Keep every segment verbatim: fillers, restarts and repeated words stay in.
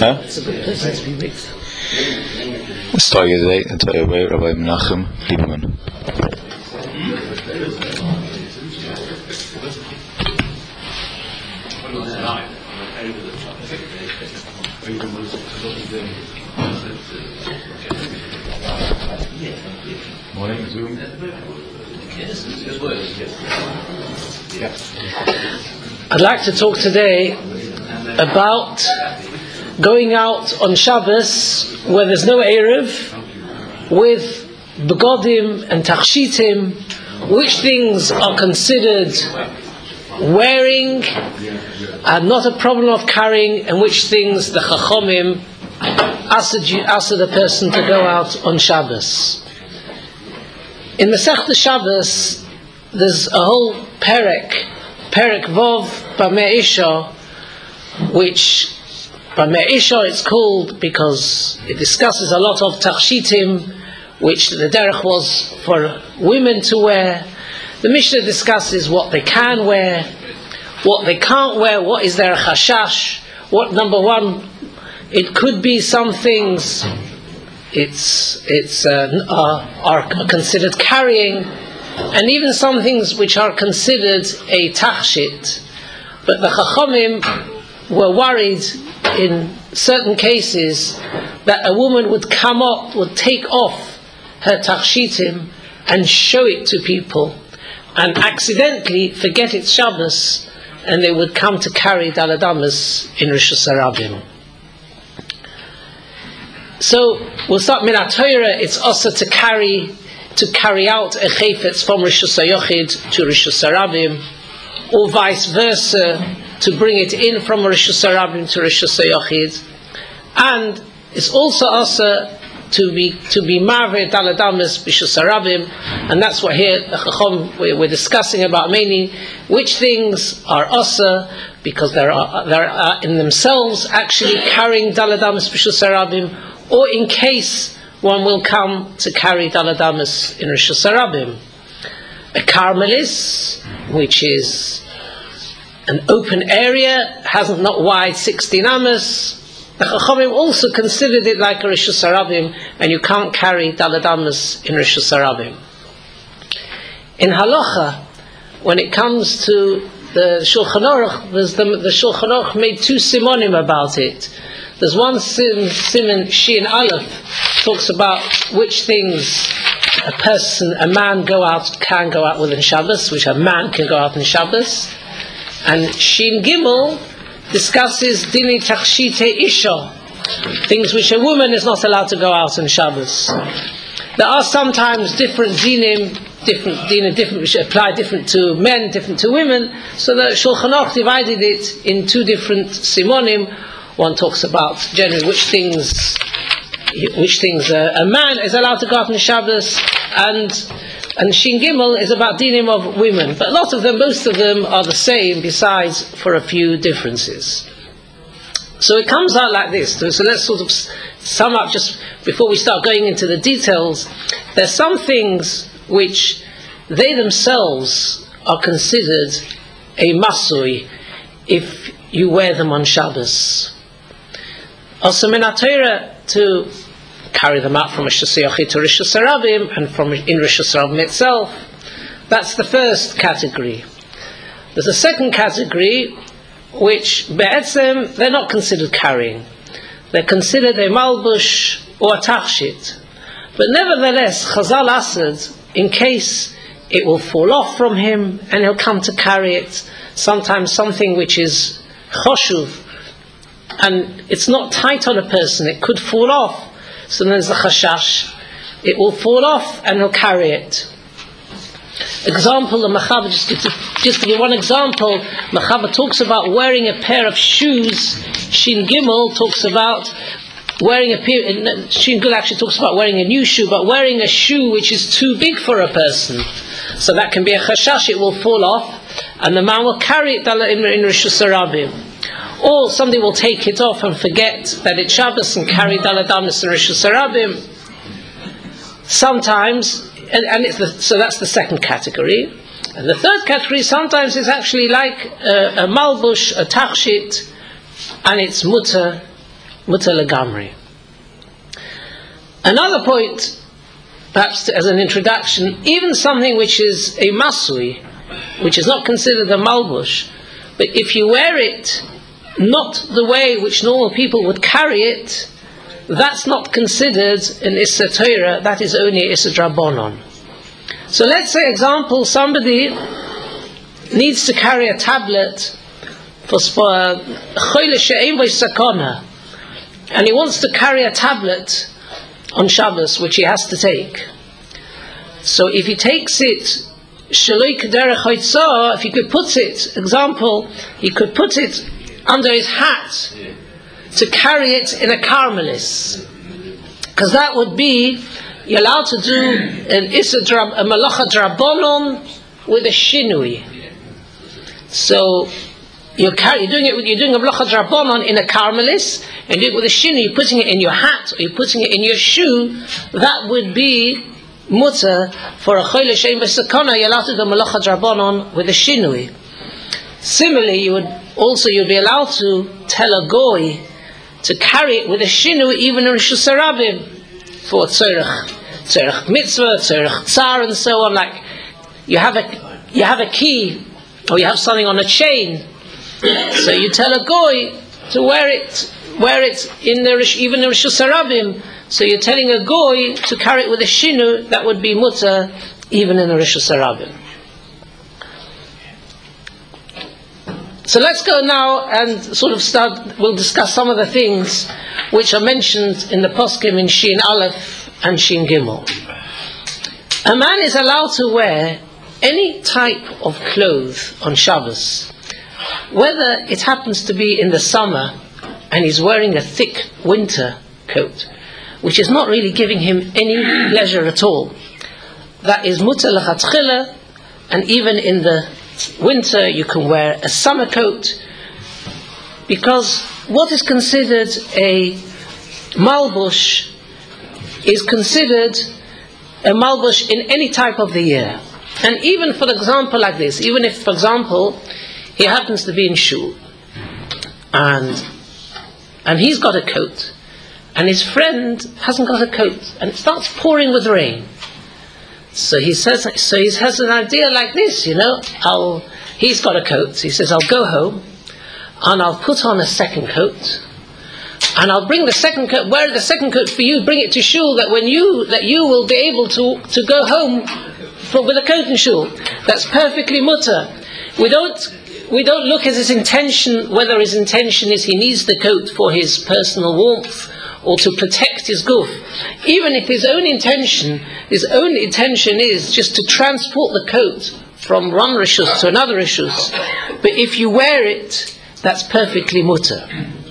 Huh? It's a good person to be with. Let's start today and tell you about Rabbi Menachem Lieberman. Morning, Zoom. I'd like to talk today about going out on Shabbos where there's no Erev with begodim and tachshitim, which things are considered wearing and not a problem of carrying, and which things the Chachomim asked the person to go out on Shabbos. In Masechta Shabbos, there's a whole perek, perek Vov Bamei Isha, which Bamei Isha it's called because it discusses a lot of tachshitim, which the derech was for women to wear. The Mishnah discusses what they can wear, what they can't wear, what is their chashash. What, number one, it could be some things it's it's uh, are, are considered carrying, and even some things which are considered a tachshit. But the Chachamim were worried in certain cases that a woman would come up, would take off her tachshitim and show it to people, and accidentally forget it's Shabbos, and they would come to carry daladamas in Rosh Hashanah. So we'll start min ha-Torah. It's also to carry to carry out a chayfetz from Rosh Hashanah to Rosh Hashanah, or vice versa, to bring it in from Rosh Hashanah to Rosh Hashanah. And it's also also to be to be marveh daladamas b'Rosh Hashanah, and that's what here the Chacham we're discussing about mainly which things are also because there are there are in themselves actually carrying daladamas b'Rosh Hashanah, or in case one will come to carry daladamas in Rosh Hashanah. A Carmelis, which is an open area, hasn't not wide sixteen amas. The Chachamim also considered it like a Rosh Hashanah, and you can't carry daladamas in Rosh Hashanah. In Halacha, when it comes to the Shulchan Aruch, there's the, the Shulchan Aruch made two simonim about it. There's one sim, siman Shin Aleph talks about which things a person, a man go out can go out with in Shabbos, which a man can go out in Shabbos, and Shin Gimel discusses dini tachshite isha, things which a woman is not allowed to go out on Shabbos. There are sometimes different dinim, different dinim, different which apply different to men, different to women. So the Shulchan Aruch divided it in two different simonim. One talks about generally which things, which things uh, a man is allowed to go out on Shabbos, and and Shin Gimel is about dinim of women. But a lot of them, most of them, are the same, besides for a few differences. So it comes out like this. So let's sort of sum up just before we start going into the details. There's some things which they themselves are considered a masui if you wear them on Shabbos. Also min ha-Torah to carry them out from Rosh Hashanah to Rosh Hashanah and from in Rosh Hashanah itself. That's the first category. There's a second category which be'etzem they're not considered carrying. They're considered a malbush or a tachshit. But nevertheless, Chazal asked, in case it will fall off from him and he'll come to carry it, sometimes something which is choshuv, and it's not tight on a person, it could fall off. So then there's a chashash, it will fall off and he'll carry it. Example, the Mechaber, just to, just to give one example, Mechaber talks about wearing a pair of shoes. Shin Gimel talks about wearing a pair, Shin Gimel actually talks about wearing a new shoe, but wearing a shoe which is too big for a person. So that can be a chashash, it will fall off, and the man will carry it in, in Rosh Hashanah. Or somebody will take it off and forget that it's Shabbos and carry daladamas in Rosh Hashanah. Sometimes, and, and it's the, so that's the second category. And the third category, sometimes it's actually like a, a malbush, a tachshit, and it's mutter mutter legamri. Another point, perhaps as an introduction, even something which is a masui, which is not considered a malbush, but if you wear it not the way which normal people would carry it, that's not considered an Issa Torah, that is only Issa Drabonon. So let's say, example, somebody needs to carry a tablet for Choyle She'ein Bo Sakona, and he wants to carry a tablet on Shabbos, which he has to take. So if he takes it, Shaloi Kederech Hoitzah, if he could put it, example, he could put it under his hat to carry it in a Carmelis, because that would be, you're allowed to do an Issa Drab, a Malacha Drabonon with a Shinui. So you're, carry, you're doing it with, you're doing a Malacha Drabonon in a Carmelis, and you do it with a Shinui, you're putting it in your hat, or you're putting it in your shoe. That would be mutter for a Choyle She'ein Bo Sakona. You're allowed to do a Malacha Drabonon with a Shinui. Similarly, you would also you'd be allowed to tell a goy to carry it with a shinu, even in Rishus Harabim, for tzorech, tzorech mitzvah, tzorech tsar, and so on. Like you have a you have a key, or you have something on a chain, so you tell a goy to wear it, wear it in the even in Rishus Harabim. So you're telling a goy to carry it with a shinu. That would be mutter, even in the Rishus Harabim. So let's go now and sort of start, we'll discuss some of the things which are mentioned in the poskim in Shin Aleph and Shin Gimel. A man is allowed to wear any type of clothes on Shabbos, whether it happens to be in the summer and he's wearing a thick winter coat, which is not really giving him any pleasure at all. That is mutter lechatchila, and even in the winter you can wear a summer coat, because what is considered a malbush is considered a malbush in any type of the year. And even for example like this, even if for example he happens to be in shul and and he's got a coat and his friend hasn't got a coat and it starts pouring with rain. So he says, so he has an idea like this, you know, I'll, he's got a coat, he says, I'll go home, and I'll put on a second coat, and I'll bring the second coat, wear the second coat for you, bring it to shul, that when you, that you will be able to, to go home for, with a coat in shul. That's perfectly mutter. We don't, we don't look at his intention, whether his intention is he needs the coat for his personal warmth, or to protect his goof. Even if his own intention, his own intention is just to transport the coat from one rishus to another rishus, but if you wear it, that's perfectly mutter.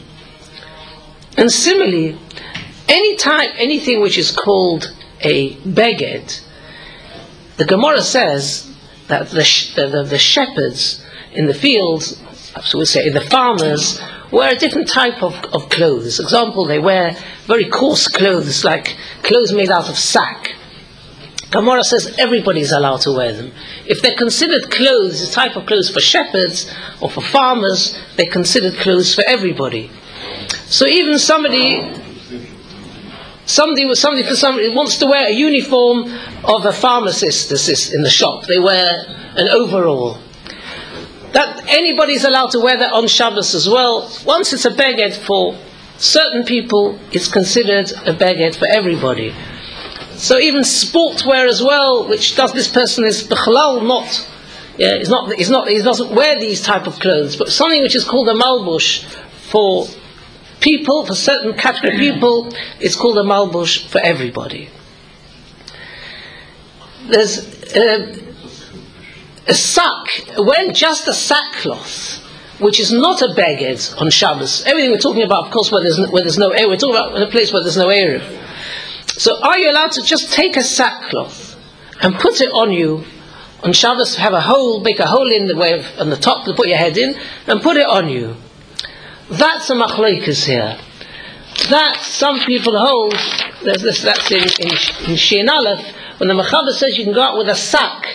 And similarly, any type, anything which is called a beged, the Gemara says that the, the, the shepherds in the fields, so we say in the farmers, wear a different type of, of clothes. Example, they wear very coarse clothes, like clothes made out of sack. Gemara says everybody's allowed to wear them. If they're considered clothes, a type of clothes for shepherds or for farmers, they're considered clothes for everybody. So even somebody, somebody with somebody for somebody wants to wear a uniform of a pharmacist assist in the shop. They wear an overall. That anybody's allowed to wear that on Shabbos as well. Once it's a beged for certain people, it's considered a beged for everybody. So even sportswear as well, which does this person is b'chalal not, yeah, is not, is not, he doesn't wear these type of clothes, but something which is called a malbush for people, for certain category of people, it's called a malbush for everybody. There's uh, a sack, wearing just a sackcloth, which is not a beged on Shabbos. Everything we're talking about, of course, where there's no, where there's no air, we're talking about in a place where there's no air. So are you allowed to just take a sackcloth and put it on you on Shabbos, have a hole, make a hole in the way of, on the top to put your head in, and put it on you? That's a machloikas here. That some people hold, there's this, that's in, in, in Shin Aleph, when the Mechaber says you can go out with a sack.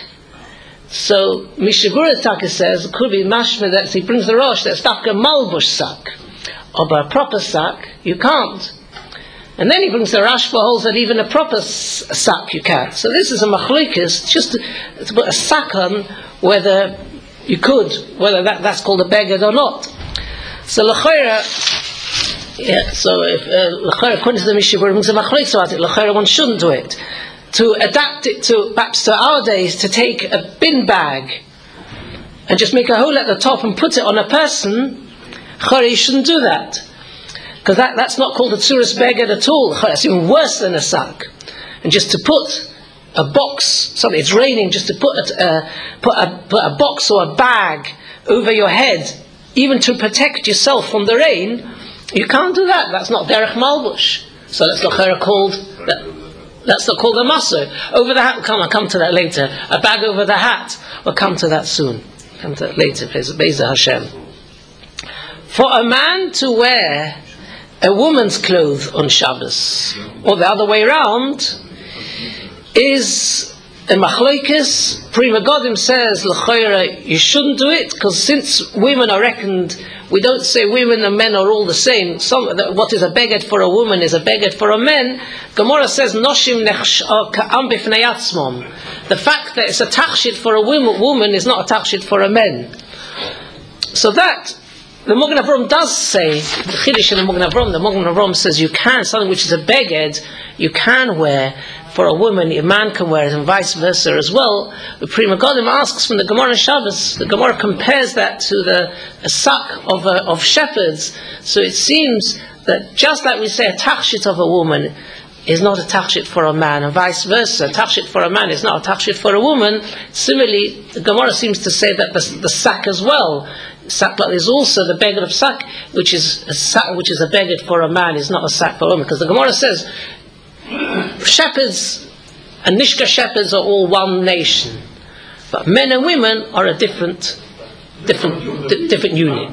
So Mishabura Taka says it could be mashma that he brings the rosh that's dafka malbush sack. of a proper sack, you can't. And then he brings the Rashba holds that even a proper s- sack you can't. So this is a machlokes, just to, to put a sack on whether you could, whether that, that's called a beged or not. So l'chayra, yeah. So if l'chayra, according to the Mishnah, brings a machlokes about it. L'chayra, one shouldn't do it. To adapt it to perhaps to our days, to take a bin bag and just make a hole at the top and put it on a person, l'chayra, you shouldn't do that. Because that, that's not called a tzuras beged at all. It's even worse than a sack. And just to put a box, something, it's raining, just to put a, uh, put, a, put a box or a bag over your head, even to protect yourself from the rain, you can't do that. That's not derech malbush. So that's not called, that, that's not called a maser. Over the hat, come, I'll come to that later. A bag over the hat, we'll come to that soon. Come to that later, Be'ezah Hashem. For a man to wear a woman's clothes on Shabbos, or the other way around, is a machlokes. Pri Megadim says, l'chayra, you shouldn't do it, because since women are reckoned, we don't say women and men are all the same. Some, what is a beged for a woman is a beged for a man. Gemara says, noshim ka'am b'fnei atzmon. The fact that it's a tachshit for a woman, woman is not a tachshit for a man. So that, the Mogen Avram does say, the Chiddush in the Mogen Avram, the Mogen Avram says you can, something which is a beged, you can wear for a woman, a man can wear it, and vice versa as well. The Pri Megadim asks from the Gemara Shabbos, the Gemara compares that to the a sack of, uh, of shepherds. So it seems that just like we say a tachshit of a woman is not a tachshit for a man, and vice versa. A tachshit for a man is not a tachshit for a woman. Similarly, the Gemara seems to say that the, the sack as well, sack, but there's also the beged of sack, which is a sack, which is a beged for a man, is not a sack for a woman. Because the Gemara says shepherds and Nishka shepherds are all one nation, but men and women are a different, different, di- different unit.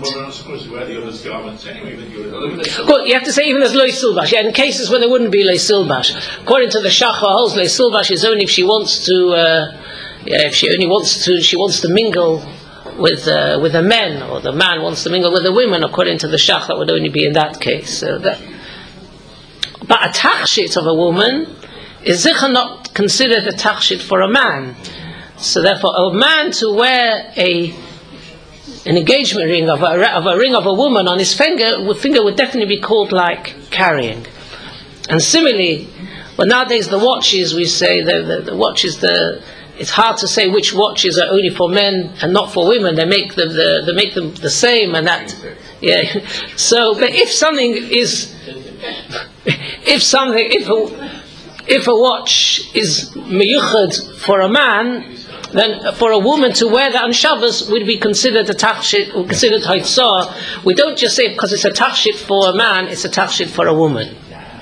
Well, you have to say even as loy silbash. Yeah, in cases when there wouldn't be loy silbash, according to the Shachar holds, loy silbash is only if she wants to. Uh, yeah, if she only wants to, she wants to mingle with uh, with the men, or the man wants to mingle with the women. According to the Shach, that would only be in that case. So that, but a tachshit of a woman is zicha not considered a tachshit for a man. So therefore, a man to wear a an engagement ring of a, of a ring of a woman on his finger, finger would definitely be called like carrying. And similarly, well, nowadays the watches, we say the the, the watches the. It's hard to say which watches are only for men and not for women. They make them the, they make them the same, and that, yeah. So, but if something is, if something, if a, if a watch is miyuchad for a man, then for a woman to wear that on Shabbos would be considered a tachshit, or considered haitzah. We don't just say because it's a tachshit for a man, it's a tachshit for a woman.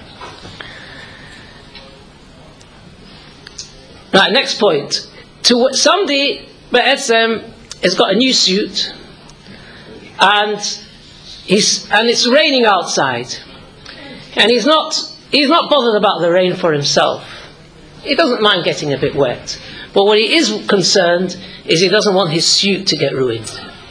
Right, next point. To somebody, Be'etzem, has got a new suit, and he's and it's raining outside, and he's not he's not bothered about the rain for himself. He doesn't mind getting a bit wet, but what he is concerned is he doesn't want his suit to get ruined.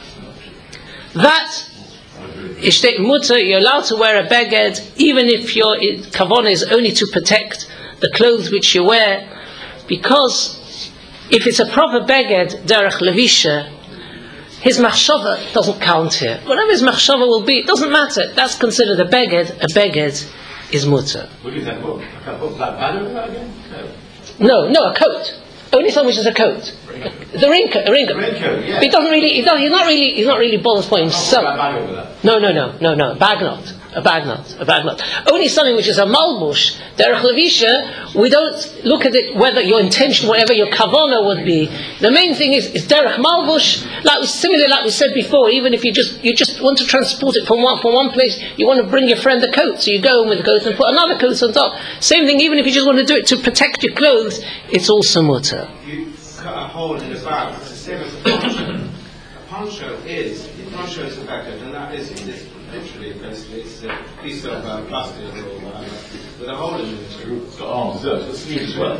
That Ishtek Mutter, you're allowed to wear a beged, even if your kavanah is only to protect the clothes which you wear. Because if it's a proper beged, derech levisha, his machshava doesn't count here. Whatever his machshava will be, it doesn't matter. That's considered a beged. A beged is mutter. What is that book? A book like banner again? No, no, a coat. Only something which is a coat. The raincoat, a raincoat. Raincoat, yeah. He doesn't really. He doesn't, he's not really. He's not really bothered for himself. No, no, no, no, no. A bag knot. A bag knot. A bag knot. Only something which is a malbush, derech levisha. We don't look at it whether your intention, whatever your kavanah would be. The main thing is is derech malbush. Like similar, like we said before. Even if you just you just want to transport it from one from one place, you want to bring your friend a coat, so you go in with the coat and put another coat on top. Same thing. Even if you just want to do it to protect your clothes, it's also mutter. Cut a hole in the bag. It's the same as a poncho. A poncho is, the poncho is a bagger, and that is, it's literally, basically, it's a piece of uh, plastic or whatever, with a hole in it. It's got arms, so it's a sleeve as well.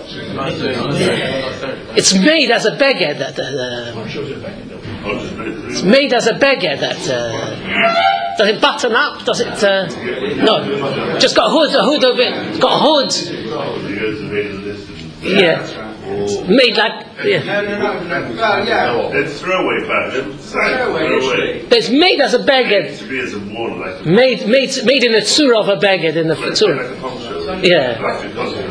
It's made as a beged that. Uh, it's made as a beged that. Uh, Does it button up? Does it? Uh, no, just got a hood. A hood over it. Got a hood. Yeah, made like yeah. No, no, no, no. Well, yeah. It's throwaway pattern. Throwaway. It's made as a beged. To be as a wall, like Made, made, made in the tzura of a beged in the tzura. like a poncho. Yeah. Plastic poncho.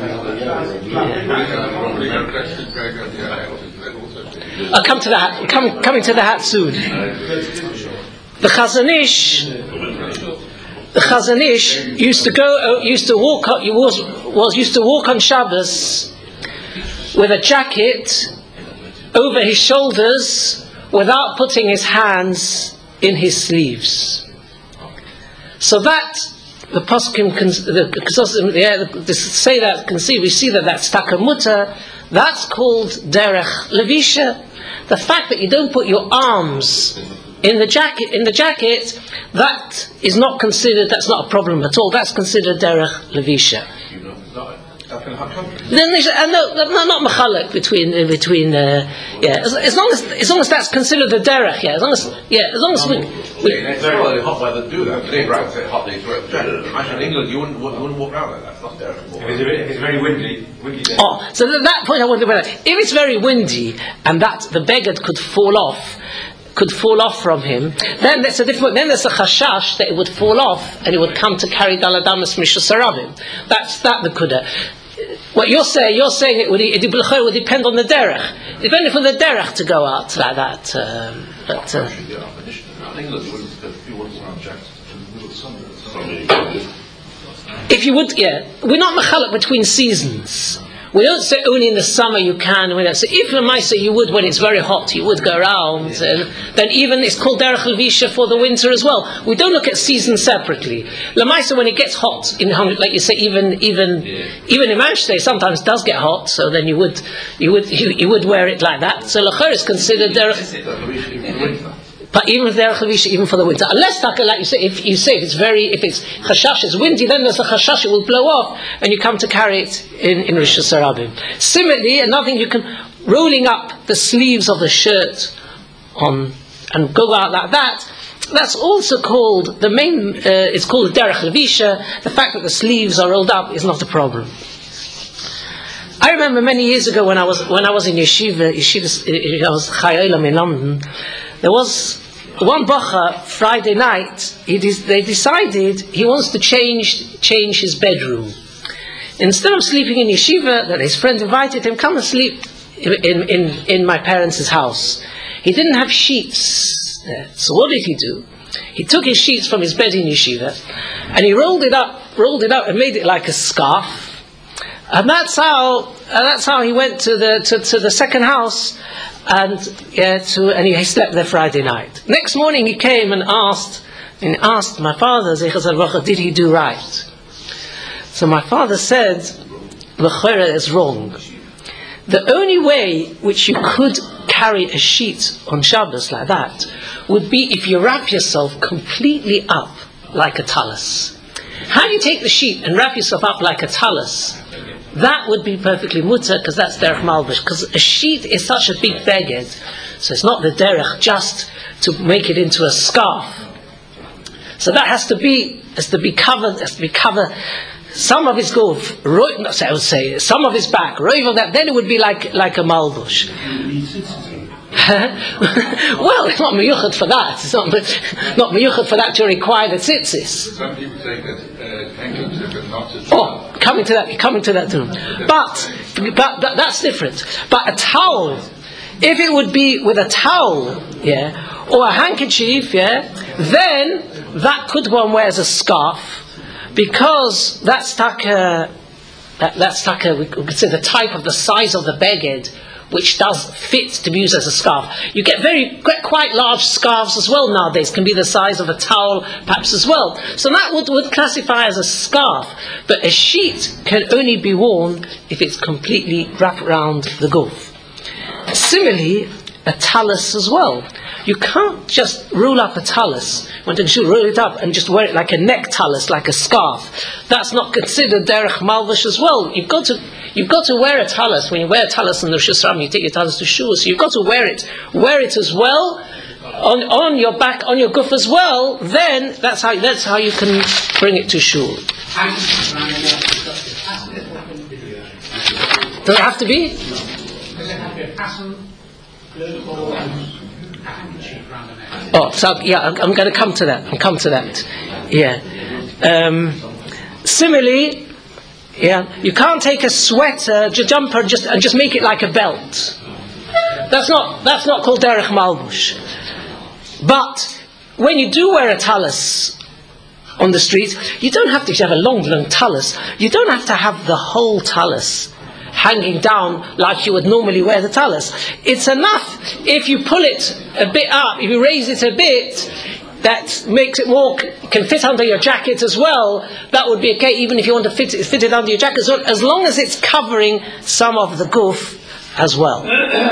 I'll come to the hat, come, coming to the hat soon. The Chazon Ish, the Chazon Ish used to go, uh, used to walk, on, was, was used to walk on Shabbos with a jacket over his shoulders without putting his hands in his sleeves. So that the poskim, the, the, the say that can see, we see that that's takamuta. That's called derech levisha. The fact that you don't put your arms in the jacket, in the jacket, that is not considered. That's not a problem at all. That's considered derech levisha. Then there's uh, no, no, not machalek between uh, between uh, yeah. As, as long as as long as that's considered the derech, yeah. As long as yeah, as long as we. we it's very well hot weather do that. They right say hot they throw it. Imagine in England, you wouldn't you wouldn't walk around like that. That's not there. If it's, a bit, if it's very windy, windy day. Oh, so at that point I wonder whether if it's very windy and that the beged could fall off. Could fall off from him, then there's a different. Then there's a chashash that it would fall off and it would come to carry daladamas mishus sarabim. That's that the kuda. What you're saying, you're saying it would it would depend on the derech. Depending on the derech to go out like that. Um, but uh, if you would, yeah, we're not machalak between seasons. We don't say only in the summer you can. We don't say if Lamaisa you would when it's very hot, you would go around, and then even it's called derech levisha for the winter as well. We don't look at seasons separately. Lamaisa when it gets hot, in like you say, even even even in Manchester sometimes it does get hot. So then you would you would you, you would wear it like that. So lachor is considered derech. But even if they're chavisha, even for the winter, unless like you say, if you say if it's very, if it's chashash, it's windy, then there's a chashash, it will blow off, and you come to carry it in in Rosh Hashanah. Similarly, another thing you can rolling up the sleeves of the shirt on and go out like that. That's also called the main. Uh, it's called derech levisha. The fact that the sleeves are rolled up is not a problem. I remember many years ago when I was when I was in yeshiva, yeshiva I was chayolam in London. There was one bacha Friday night. He de- they decided he wants to change change his bedroom. Instead of sleeping in yeshiva, that his friend invited him, come and sleep in in, in, in my parents' house. He didn't have sheets there. So what did he do? He took his sheets from his bed in yeshiva, and he rolled it up, rolled it up, and made it like a scarf. And that's how and that's how he went to the to, to the second house. And yeah, to and he slept there Friday night. Next morning he came and asked and asked my father, did he do right? So my father said, L'chera is wrong. The only way which you could carry a sheet on Shabbos like that would be if you wrap yourself completely up like a talus. How do you take the sheet and wrap yourself up like a talus? That would be perfectly mutter, because that's derech malbish. Because a sheet is such a big beged, so it's not the derech just to make it into a scarf. So that has to be has to be covered. Has to be covered. Some of his guf, I would say, some of his back, roiv of that. Then it would be like like a malbush. Well, it's not miyuchad for that. It's not not miyuchad for that to require the tzitzis. Some people say that handkerchiefs are not as Oh, coming to that, coming to that too. But, but, but that's different. But a towel, if it would be with a towel, yeah, or a handkerchief, yeah, then that could one wear as a scarf, because that's like a, that, that's like a, we could say the type of the size of the beged, which does fit to be used as a scarf. You get very quite large scarves as well nowadays, can be the size of a towel perhaps as well. So that would, would classify as a scarf. But a sheet can only be worn if it's completely wrapped around the guf. Similarly, a talus as well. You can't just roll up a talus, when you roll it up and just wear it like a neck talus, like a scarf. That's not considered derech malvish as well. You've got to You've got to wear a talus. When you wear a talus in the Rosh Hashanah, you take your talus to shul, so you've got to wear it. Wear it as well, on on your back, on your guf as well, then that's how that's how you can bring it to shul. Does it have to be? Oh, so yeah, I'm, I'm going to come to that. I'm come to that. Yeah. Um, similarly, yeah, you can't take a sweater, a jumper, just and just make it like a belt. That's not that's not called derech malbush. But when you do wear a talus on the street, you don't have to have a long, long talus. You don't have to have the whole talus hanging down like you would normally wear the talus. It's enough if you pull it a bit up, if you raise it a bit, that makes it more, can fit under your jacket as well. That would be okay, even if you want to fit it, fit it under your jacket, so as long as it's covering some of the guf as well.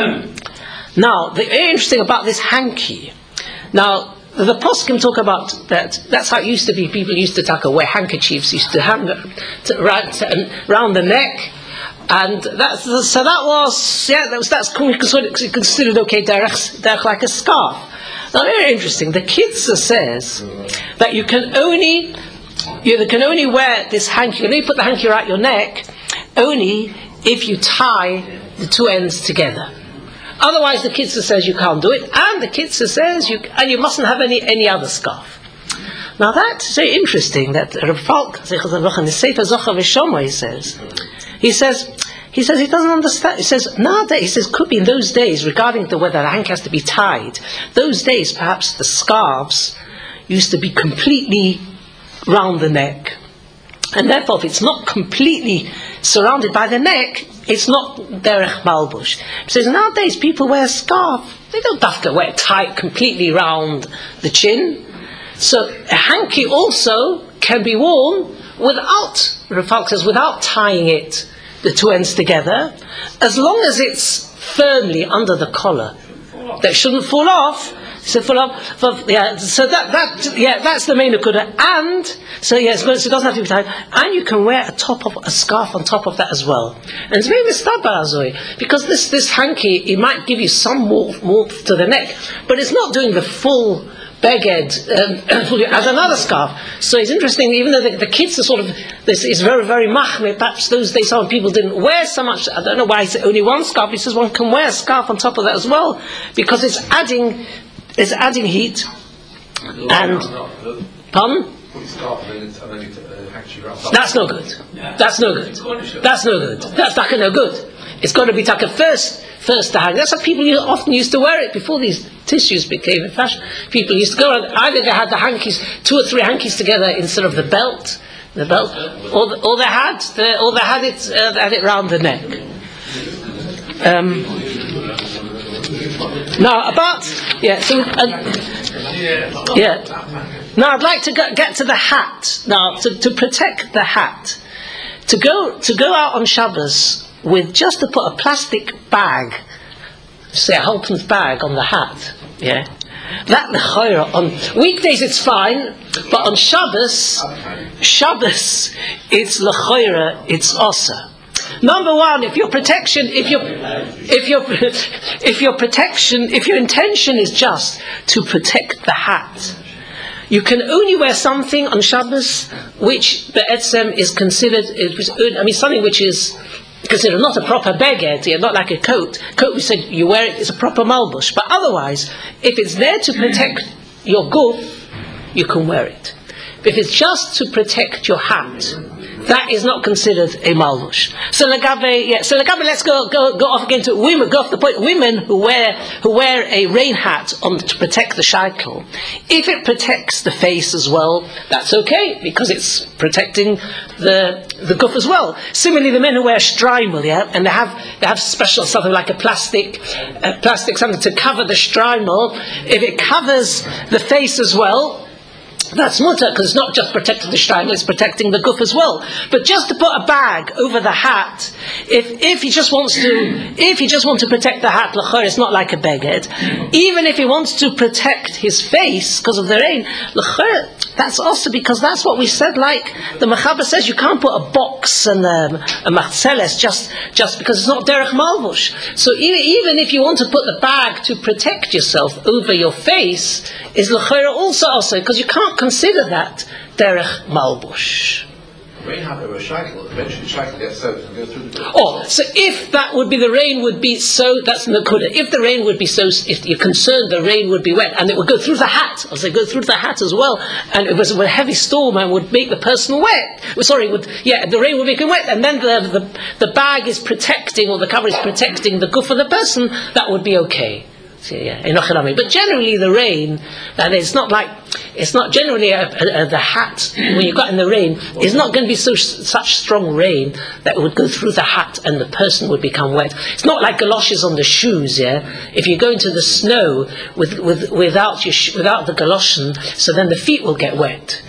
Now, the very interesting about this hanky. Now, the poskim talk about that. That's how it used to be. People used to taka, wear handkerchiefs, used to hang to, around, to, around the neck. And that's, so that was, yeah, that was, that's considered, considered okay, derech, derech like a scarf. Now, very interesting. The Kitzur says that you can only, you can only wear this hanky, you can only put the hanky around your neck, only if you tie the two ends together. Otherwise, the Kitzur says you can't do it, and the Kitzur says you, and you mustn't have any, any other scarf. Now, that's very interesting that Reb Falk, in the Sefer Zochar V'Shoma, he says, He says, he says he doesn't understand. He says nowadays, he says could be in those days regarding the whether the hanky has to be tied. Those days, perhaps the scarves used to be completely round the neck, and therefore, if it's not completely surrounded by the neck, it's not derech malbush. He says nowadays people wear a scarf; they don't have to wear it tight completely round the chin. So a hanky also can be worn without, Rafal says, without tying it, the two ends together, as long as it's firmly under the collar. That shouldn't fall off. So fall off. For, yeah. So that that yeah, that's the main akuda. And so yes, yeah, so it doesn't have to be tied. And you can wear a top of a scarf on top of that as well. And it's very mistabar because this this hanky, it might give you some warmth, warmth to the neck, but it's not doing the full beged um, as another scarf. So it's interesting, even though the, the kids are sort of, this is very, very machmir, perhaps those days some people didn't wear so much. I don't know why it's only one scarf. He says one can wear a scarf on top of that as well, because it's adding, it's adding heat. And, pardon? That's no good. That's no good. That's no good. That's taka no good. It's got to be taka first, first to hang. That's how people often used to wear it before these tissues became in fashion. People used to go around, either they had the hankies, two or three hankies together instead of the belt, the belt, or, the, or they had, the, or they had it, uh, they had it round the neck. Um, now about yeah, so uh, yeah. Now I'd like to go, get to the hat. Now to, to protect the hat, to go to go out on Shabbos with just to put a plastic bag, say a Halton's bag on the hat, yeah. That l'chayra on weekdays it's fine, but on Shabbos, Shabbos it's l'chayra, it's osa. Number one, if your protection, if your, if your, if your protection, if your intention is just to protect the hat, you can only wear something on Shabbos which be'etzem is considered, I mean something which is considered not a proper beged, yeah, not like a coat. Coat, we said you wear it, it's a proper malbush. But otherwise, if it's there to protect your guf, you can wear it. If it's just to protect your hat, that is not considered a malbush. So Lagabe, yeah. So Lagabe, let's go go go off again to women. Go off the point. Women who wear who wear a rain hat on to protect the shaitel. If it protects the face as well, that's okay because it's protecting the the guf as well. Similarly, the men who wear shtreimel, yeah, and they have they have special something like a plastic a plastic something to cover the shtreimel. If it covers the face as well, that's mutter, because it's not just protecting the shtreimel, it's protecting the guf as well. But just to put a bag over the hat, if if he just wants to, if he just wants to protect the hat, l'chor, it's not like a beged. Even if he wants to protect his face because of the rain, l'chor, that's also because that's what we said. Like the Mechaber says, you can't put a box and um, a machzeles just just because it's not derech malbush. So even even if you want to put the bag to protect yourself over your face, is l'chor also also because you can't consider that derech malbush. Rain had over a shackle, eventually the shackle gets soaked and goes through the guf. Oh, so if that would be the rain would be so, that's nakuda. If the rain would be so, if you're concerned the rain would be wet and it would go through the hat, as they go through the hat as well, and it was a heavy storm and would make the person wet. Sorry, would yeah, the rain would make him wet, and then the the, the bag is protecting, or the cover is protecting the guf of the person, that would be okay. So, yeah, but generally the rain, and it's not like it's not generally a, a, a, the hat when you got in the rain is not going to be so such strong rain that it would go through the hat and the person would become wet. It's not like galoshes on the shoes. Yeah, if you go into the snow with, with without your sh- without the galoshin, so then the feet will get wet.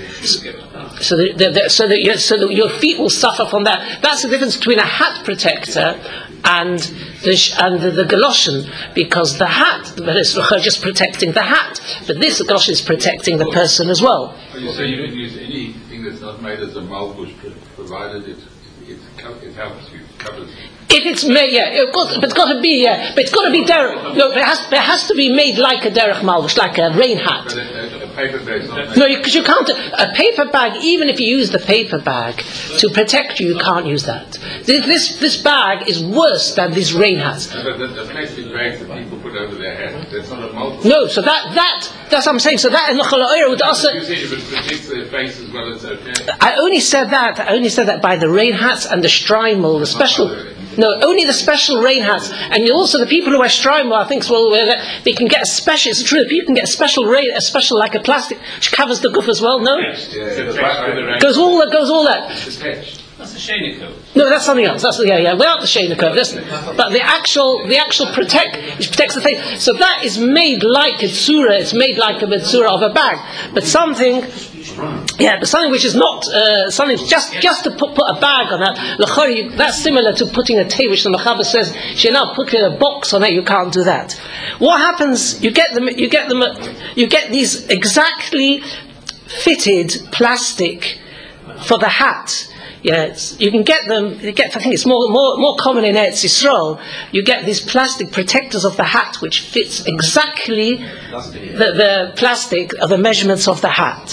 So that, the, the, so, that your, so that your feet will suffer from that. That's the difference between a hat protector and the sh- and the, the galoshin, because the hat, but it's just protecting the hat, but this galoshin is protecting the person as well. You say you don't use anything that's not made as a malbush, provided it it, it helps you, covers. If it's made, yeah, it got, but it's got to be, yeah, but it's got to be derech. No, it has, it has to be made like a derech malbush, like a rain hat. But a, a, a paper bag's not No, because you, you can't. A paper bag, even if you use the paper bag to protect you, you can't use that. This this, this bag is worse than this rain hat. But the, the plastic bags that people put over their head, that's not a malbush. No, so that that that's what I'm saying. So that in the Chol would also. You say if it protects their face as well, it's okay. I only said that. I only said that by the rain hats and the shtreimel, the special. No, only the special rain hats, and you also the people who wear shtreimel, I think, well, they can get a special. It's true. People can get a special rain, a special like a plastic which covers the guf as well. No, Yes. Yeah, it's attached to the rain. goes all that. Goes all that. It's attached. That's a Sheinikov. No, that's something else. That's yeah, yeah. Without the Sheinikov, but the actual, the actual protect, which protects the face. So that is made like a tzura. It's made like a tzura of a bag, but something. Yeah, but something which is not uh, something just just to put, put a bag on that. L'chori, that's similar to putting a tape, which the Mechaber says you now put a box on it. You can't do that. What happens? You get them. You get them. You get these exactly fitted plastic for the hat. Yes, you can get them. You get. I think it's more more more common in Eretz Yisrael. You get these plastic protectors of the hat, which fits exactly the, the plastic of the measurements of the hat.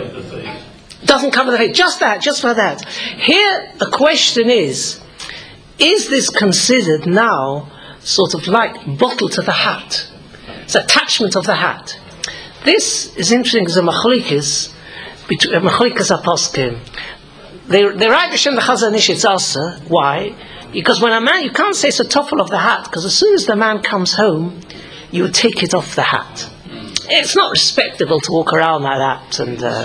Doesn't cover the face. Just that. Just for that. Here, the question is: is this considered now sort of like bottle to the hat? It's attachment of the hat. This is interesting as a machlokes between a machlokes aposkim. They they write B'Shem the Chazon Ish it's also why? Because when a man, you can't say it's a topple of the hat, because as soon as the man comes home, you take it off the hat. It's not respectable to walk around like that, and uh,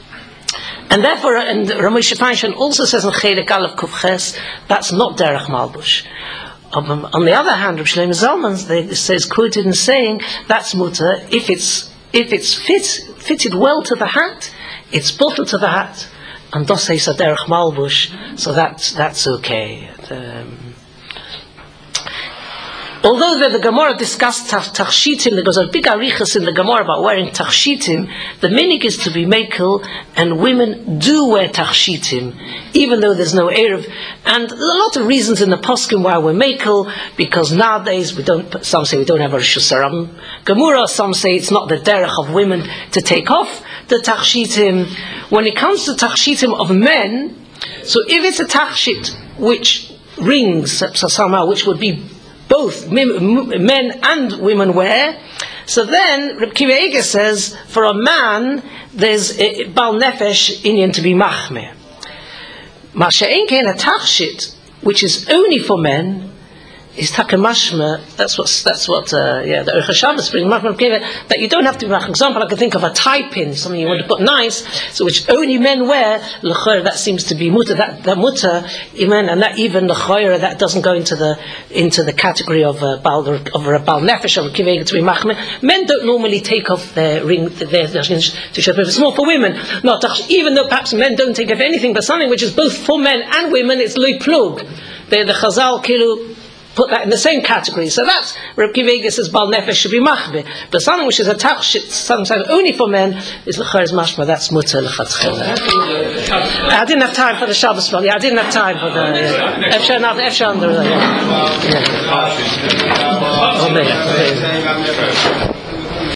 and therefore, and Ramesh Feinstein also says in Chelik Aleph Kuf Ches, that's not derech malbush. Um, on the other hand, Rav Shlomo Zalman they, says quoted in saying that's mutter if it's if it's fit fitted well to the hat, it's bottled to the hat. And dos says a derech malbush, so that's that's okay. Um, although the, the Gemara discussed tachshitim, there goes a big arichas in the Gemara about wearing tachshitim. The minig is to be mekel, and women do wear tachshitim, even though there's no erev. And there's a lot of reasons in the poskim why we're mekel, because nowadays we don't. Some say we don't have a rishus harabim gemura. Some say it's not the derech of women to take off the tachshitim. When it comes to tachshitim of men, so if it's a tachshit which rings so somehow, which would be both men and women wear, so then Reb Kiva Eger says for a man there's a bal nefesh inyan to be machmeh. Masha'en kein a tachshit which is only for men, is takamashma. That's what that's what uh, yeah the Orach Shabbos brings that you don't have to be. For example, I can think of a tie pin, something you want to put nice, so which only men wear. L'chayr, that seems to be mutter. That that mutter, amen, and that even l'chayr that doesn't go into the into the category of a bal of a bal nefesh or kiveg to be machme. Men don't normally take off their ring, their, their to show it's more for women. Not even though perhaps men don't take off anything, but something which is both for men and women. It's loy plug. The the Chazal kilu put that in the same category. So that's Reb Kiva Eiger says bal nefesh should be machbe. But something which is a tachshit, sometimes only for men, is l'chayr mashma. That's mutter l'chatchila. I didn't have time for the Shabbos spell. Yeah, I didn't have time for the Efshan not Efshan the yeah.